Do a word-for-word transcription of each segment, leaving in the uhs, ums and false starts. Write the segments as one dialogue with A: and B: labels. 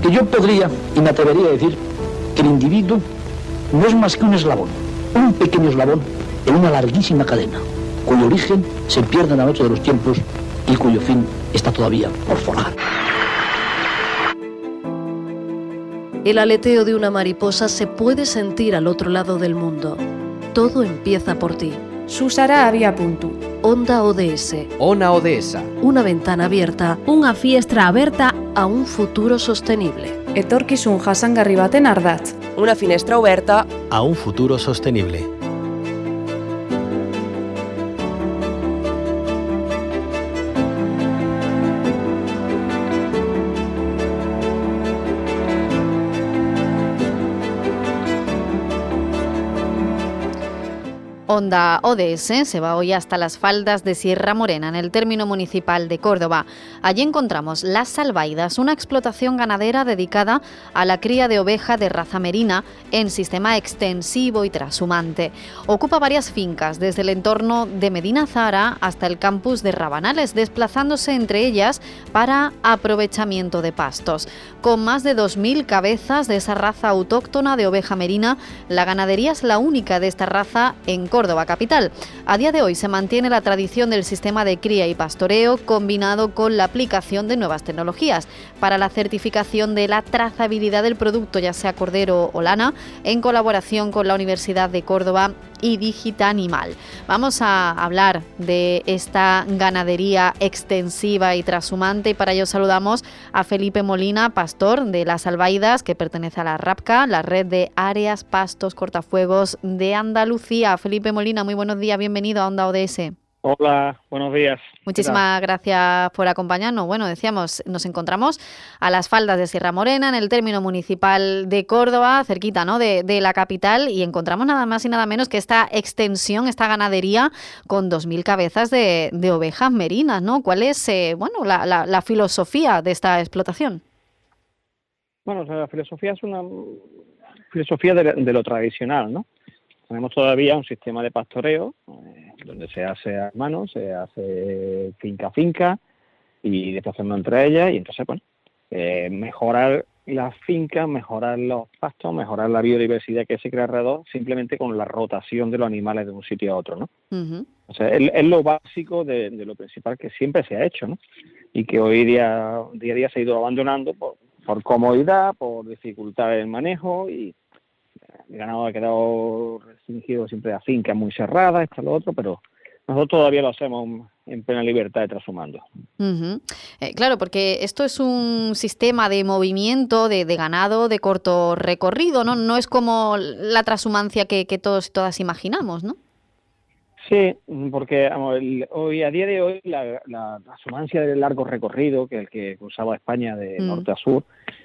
A: Porque yo podría, y me atrevería a decir, que el individuo no es más que un eslabón, un pequeño eslabón en una larguísima cadena, cuyo origen se pierde en la noche de los tiempos y cuyo fin está todavía por forjar.
B: El aleteo de una mariposa se puede sentir al otro lado del mundo. Todo empieza por ti.
C: Susara Abiapuntu.
B: Onda O D S.
D: Ona O D S.
B: Una ventana abierta.
E: Una fiestra aberta
B: a un futuro sostenible.
C: Etorkizun jasangarri baten ardatz.
F: Una finestra oberta
D: a un futuro sostenible.
E: Onda O D S se va hoy hasta las faldas de Sierra Morena, en el término municipal de Córdoba. Allí encontramos Las Albaidas, una explotación ganadera dedicada a la cría de oveja de raza merina en sistema extensivo y trashumante. Ocupa varias fincas, desde el entorno de Medina Zahara hasta el campus de Rabanales, desplazándose entre ellas para aprovechamiento de pastos. Con más de dos mil cabezas de esa raza autóctona de oveja merina, la ganadería es la única de esta raza en Córdoba. Córdoba capital. A día de hoy se mantiene la tradición del sistema de cría y pastoreo combinado con la aplicación de nuevas tecnologías para la certificación de la trazabilidad del producto, ya sea cordero o lana, en colaboración con la Universidad de Córdoba y Digitanimal. Vamos a hablar de esta ganadería extensiva y trashumante y para ello saludamos a Felipe Molina, pastor de Las Albaidas, que pertenece a la RAPCA, la Red de Áreas Pastos Cortafuegos de Andalucía. Felipe Molina, muy buenos días, bienvenido a Onda O D S.
G: Hola, buenos días.
E: Muchísimas gracias por acompañarnos. Bueno, decíamos, nos encontramos a las faldas de Sierra Morena, en el término municipal de Córdoba, cerquita, ¿no?, de, de la capital, y encontramos nada más y nada menos que esta extensión, esta ganadería con dos mil cabezas de, de ovejas merinas, ¿no? ¿Cuál es, eh, bueno, la, la, la filosofía de esta explotación?
G: Bueno, la filosofía es una filosofía de, de lo tradicional, ¿no? Tenemos todavía un sistema de pastoreo eh, donde se hace a mano, se hace finca a finca y desplazando entre ellas y entonces, bueno, eh, mejorar las fincas, mejorar los pastos, mejorar la biodiversidad que se crea alrededor simplemente con la rotación de los animales de un sitio a otro, ¿no? Uh-huh. O sea, es, es lo básico de, de lo principal que siempre se ha hecho, ¿no? Y que hoy día, día a día se ha ido abandonando por, por comodidad, por dificultad en el manejo y el ganado ha quedado restringido siempre a fincas muy cerradas, esto lo otro, pero nosotros todavía lo hacemos en plena libertad de trashumando.
E: Uh-huh. Eh, claro, porque esto es un sistema de movimiento de, de ganado de corto recorrido, ¿no? No es como la transhumancia que, que todos y todas imaginamos, ¿no?
G: Sí, porque vamos, el, hoy a día de hoy la, la transhumancia de largo recorrido, que es el que cruzaba España de mm. norte a sur,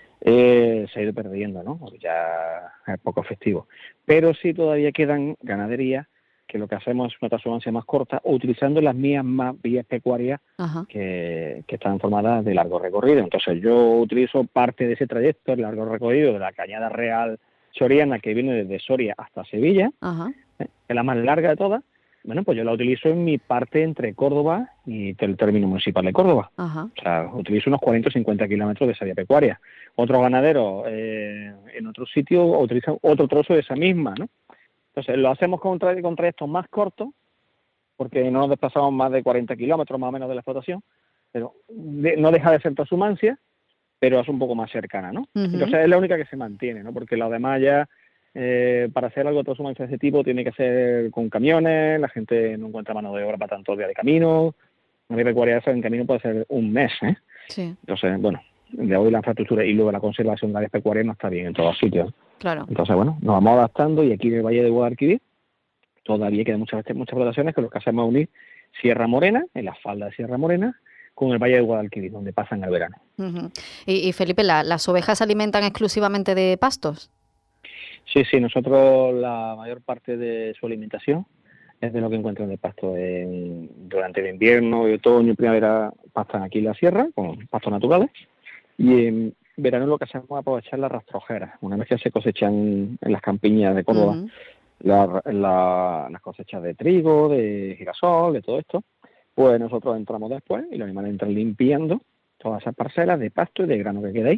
G: Eh, se ha ido perdiendo, ¿no? Porque ya es poco efectivo. Pero sí todavía quedan ganaderías que lo que hacemos es una transhumancia más corta, utilizando las mismas vías pecuarias que, que están formadas de largo recorrido. Entonces yo utilizo parte de ese trayecto, el largo recorrido de la Cañada Real Soriana, que viene desde Soria hasta Sevilla, uh-huh. eh, que es la más larga de todas. Bueno, pues yo la utilizo en mi parte entre Córdoba y el término municipal de Córdoba. Uh-huh. O sea, utilizo unos cuarenta o cincuenta kilómetros de esa vía pecuaria. Otros ganaderos eh, en otro sitio utilizan otro trozo de esa misma, ¿no? Entonces, lo hacemos con, tra- con trayectos más cortos, porque no nos desplazamos más de cuarenta kilómetros más o menos de la explotación, pero de, no deja de ser transhumancia, pero es un poco más cercana, ¿no? Uh-huh. Entonces, es la única que se mantiene, ¿no? Porque los demás ya... Eh, para hacer algo de transhumancia de ese tipo tiene que ser con camiones, la gente no encuentra mano de obra para tantos días de camino, una vía pecuaria en camino puede ser un mes, ¿eh? Sí. Entonces, bueno, de hoy la infraestructura y luego la conservación de la vía pecuaria no está bien en todos los sitios.
E: Claro.
G: Entonces, bueno, nos vamos adaptando y aquí en el Valle de Guadalquivir todavía quedan muchas muchas explotaciones que lo que hacemos es unir Sierra Morena, en la falda de Sierra Morena, con el Valle de Guadalquivir, donde pasan el verano.
E: Uh-huh. Y, y Felipe, ¿la, ¿las ovejas se alimentan exclusivamente de pastos?
G: Sí, sí, nosotros la mayor parte de su alimentación es de lo que encuentran de pasto en, durante el invierno, otoño y primavera pastan aquí en la sierra con pastos naturales y en verano lo que hacemos es aprovechar las rastrojeras. Una vez que se cosechan en las campiñas de Córdoba uh-huh. la, la, las cosechas de trigo, de girasol, de todo esto, pues nosotros entramos después y los animales entran limpiando todas esas parcelas de pasto y de grano que queda ahí.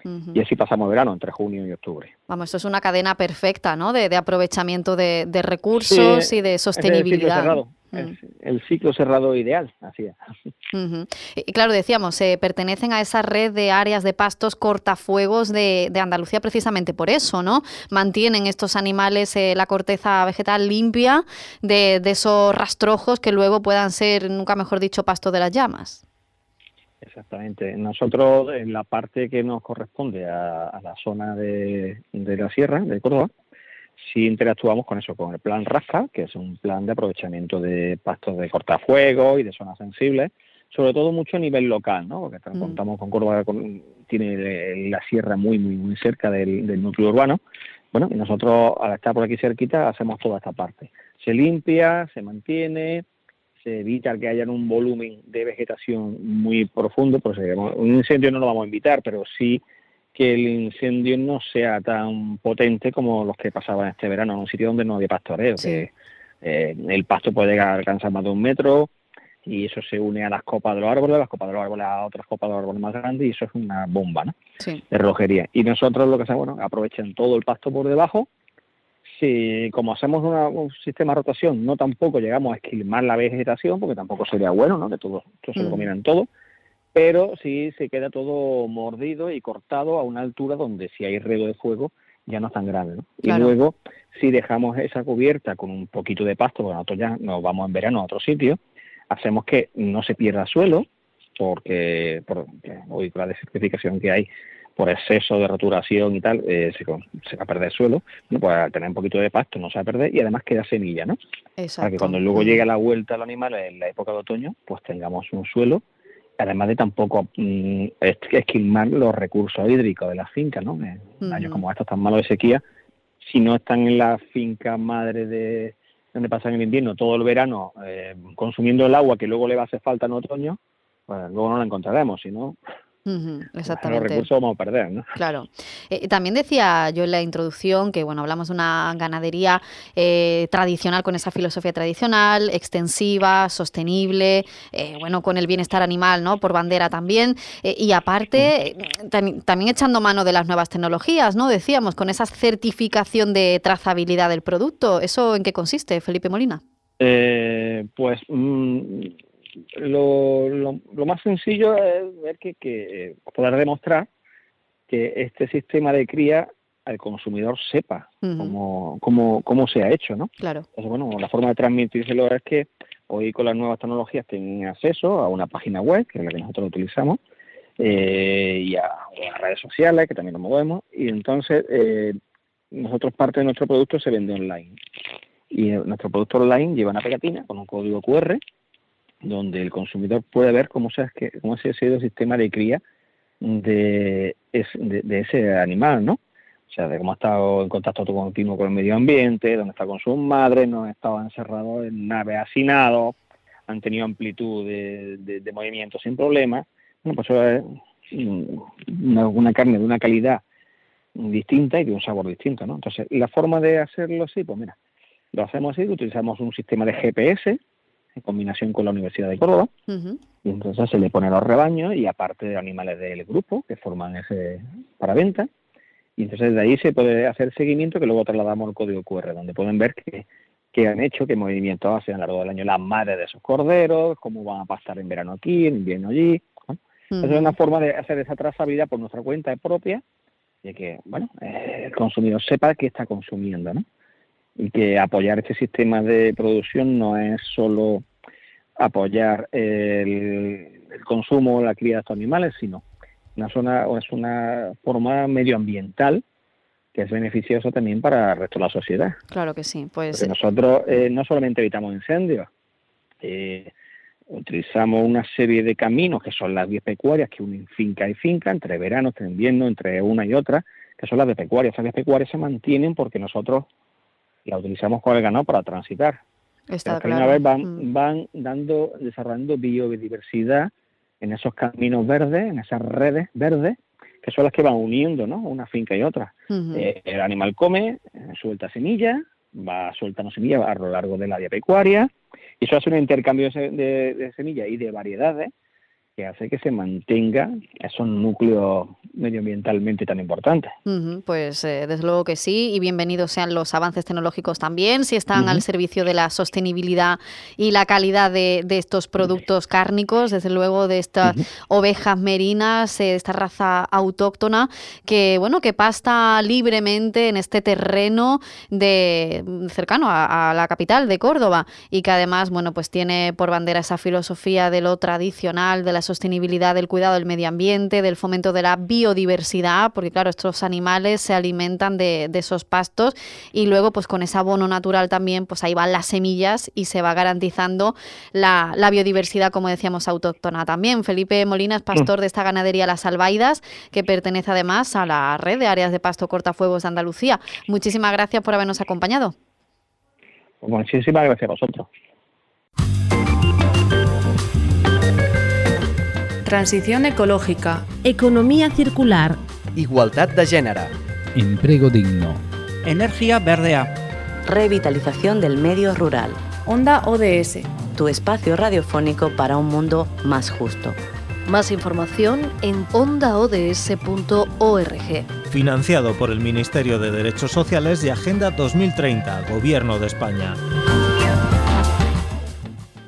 E: Uh-huh.
G: Y así pasamos verano, entre junio y octubre.
E: Vamos, esto es una cadena perfecta, ¿no? De, de aprovechamiento de, de recursos
G: Sí,
E: y de
G: es el ciclo
E: sostenibilidad.
G: cerrado,
E: Mm.
G: es el ciclo cerrado ideal, así es.
E: Uh-huh. Y claro, decíamos, eh, pertenecen a esa red de áreas de pastos cortafuegos de, de Andalucía precisamente por eso, ¿no? Mantienen estos animales eh, la corteza vegetal limpia de, de esos rastrojos que luego puedan ser, nunca mejor dicho, pasto de las llamas.
G: Exactamente. Nosotros, en la parte que nos corresponde a, a la zona de, de la sierra, de Córdoba, sí interactuamos con eso, con el plan Rasca, que es un plan de aprovechamiento de pastos de cortafuegos y de zonas sensibles, sobre todo mucho a nivel local, ¿no? Porque mm. contamos con Córdoba, con, tiene la sierra muy, muy, muy cerca del, del núcleo urbano. Bueno, y nosotros, al estar por aquí cerquita, hacemos toda esta parte. Se limpia, se mantiene, se evita que haya un volumen de vegetación muy profundo, pues un incendio no lo vamos a evitar, pero sí que el incendio no sea tan potente como los que pasaban este verano en un sitio donde no había pastoreo, sí. que eh, el pasto puede llegar a alcanzar más de un metro y eso se une a las copas de los árboles, las copas de los árboles a otras copas de los árboles más grandes y eso es una bomba, ¿no?
E: Sí.
G: De relojería. Y nosotros lo que hacemos, bueno, aprovechan todo el pasto por debajo. Si como hacemos una, un sistema de rotación, no tampoco llegamos a esquilmar la vegetación, porque tampoco sería bueno, ¿no? Que todo, todo se lo comieran todo, pero sí se queda todo mordido y cortado a una altura donde si hay riesgo de fuego ya no es tan grave, ¿no? Claro. Y luego, si dejamos esa cubierta con un poquito de pasto, porque nosotros ya nos vamos en verano a otro sitio, hacemos que no se pierda suelo, porque, por, hoy con la desertificación que hay, por exceso de roturación y tal, eh, se, se va a perder suelo. Bueno, pues al tener un poquito de pasto no se va a perder y además queda semilla, ¿no?
E: Exacto.
G: Para que cuando luego llegue la vuelta al animal en la época de otoño, pues tengamos un suelo, además de tampoco mmm, esquilmar los recursos hídricos de las fincas, ¿no? En uh-huh. años como estos tan malos de sequía, si no están en la finca madre de donde pasan el invierno todo el verano eh, consumiendo el agua que luego le va a hacer falta en otoño, pues luego no la encontraremos, sino...
E: Uh-huh, exactamente.
G: Los recursos vamos a perder, ¿no?
E: Claro. Eh, también decía yo en la introducción que, bueno, hablamos de una ganadería eh, tradicional, con esa filosofía tradicional, extensiva, sostenible, eh, bueno, con el bienestar animal, ¿no? Por bandera también. Eh, y aparte, tam- también echando mano de las nuevas tecnologías, ¿no? Decíamos, con esa certificación de trazabilidad del producto. ¿Eso en qué consiste, Felipe Molina?
G: Eh, pues... Mmm... Lo, lo, lo más sencillo es ver que, que poder demostrar que este sistema de cría al consumidor sepa uh-huh. cómo, cómo, cómo se ha hecho, ¿no?
E: Claro.
G: Entonces, bueno, la forma de transmitírselo es que hoy con las nuevas tecnologías tienen acceso a una página web, que es la que nosotros utilizamos, eh, y a, a redes sociales, que también nos movemos, y entonces eh, nosotros parte de nuestro producto se vende online. Y nuestro producto online lleva una pegatina con un código cu erre, donde el consumidor puede ver cómo se ha, cómo se ha sido el sistema de cría de, es, de, de ese animal, ¿no? O sea, de cómo ha estado en contacto continuo con el medio ambiente, dónde está con sus madres, no han estado encerrados en naves hacinados, han tenido amplitud de, de, de movimiento sin problemas. Bueno, pues eso es una, una carne de una calidad distinta y de un sabor distinto, ¿no? Entonces, la forma de hacerlo así, pues mira, lo hacemos así, utilizamos un sistema de G P S, en combinación con la Universidad de Córdoba, uh-huh. y entonces se le pone a los rebaños y aparte de animales del grupo que forman ese para venta, y entonces de ahí se puede hacer seguimiento que luego trasladamos al código cu erre, donde pueden ver qué, qué han hecho, qué movimientos hacen a lo largo del año las madres de esos corderos, cómo van a pastar en verano aquí, en invierno allí, ¿no? Uh-huh. Esa es una forma de hacer esa trazabilidad por nuestra cuenta propia, de que, bueno, eh, el consumidor sepa qué está consumiendo, ¿no? Y que apoyar este sistema de producción no es solo apoyar el, el consumo, la cría de estos animales, sino una zona o es una forma medioambiental que es beneficiosa también para el resto de la sociedad.
E: Claro que sí. Pues
G: porque nosotros eh, no solamente evitamos incendios, eh, utilizamos una serie de caminos que son las vías pecuarias que unen finca y finca, entre verano, entre invierno, entre una y otra, que son las vías pecuarias. Esas vías pecuarias se mantienen porque nosotros la utilizamos con el ganado para transitar.
E: Está
G: Pero
E: claro.
G: una vez van,
E: mm.
G: van dando, desarrollando biodiversidad en esos caminos verdes, en esas redes verdes, que son las que van uniendo, ¿no? Una finca y otra. Uh-huh. Eh, el animal come, suelta semillas, va soltando semillas a lo largo de la vía pecuaria, y eso hace un intercambio de, de, de semillas y de variedades que hace que se mantenga esos núcleos medioambientalmente tan importantes.
E: Uh-huh, pues eh, desde luego que sí, y bienvenidos sean los avances tecnológicos también, si están uh-huh. al servicio de la sostenibilidad y la calidad de, de estos productos cárnicos, desde luego de estas uh-huh. ovejas merinas, eh, de esta raza autóctona que bueno que pasta libremente en este terreno de cercano a, a la capital de Córdoba, y que además bueno pues tiene por bandera esa filosofía de lo tradicional, de la sostenibilidad, del cuidado del medio ambiente, del fomento de la biodiversidad biodiversidad, porque claro, estos animales se alimentan de, de esos pastos, y luego pues con ese abono natural también pues ahí van las semillas y se va garantizando la, la biodiversidad, como decíamos, autóctona también. Felipe Molina es pastor de esta ganadería Las Albaidas, que pertenece además a la red de áreas de pasto cortafuegos de Andalucía. Muchísimas gracias por habernos acompañado.
G: Muchísimas gracias a vosotros.
C: Transición ecológica.
F: Economía circular.
D: Igualdad de género.
H: Empleo digno.
I: Energía verdea.
J: Revitalización del medio rural.
C: Onda O D S.
J: Tu espacio radiofónico para un mundo más justo.
B: Más información en onda o d s punto org.
K: Financiado por el Ministerio de Derechos Sociales y Agenda dos mil treinta, Gobierno de España.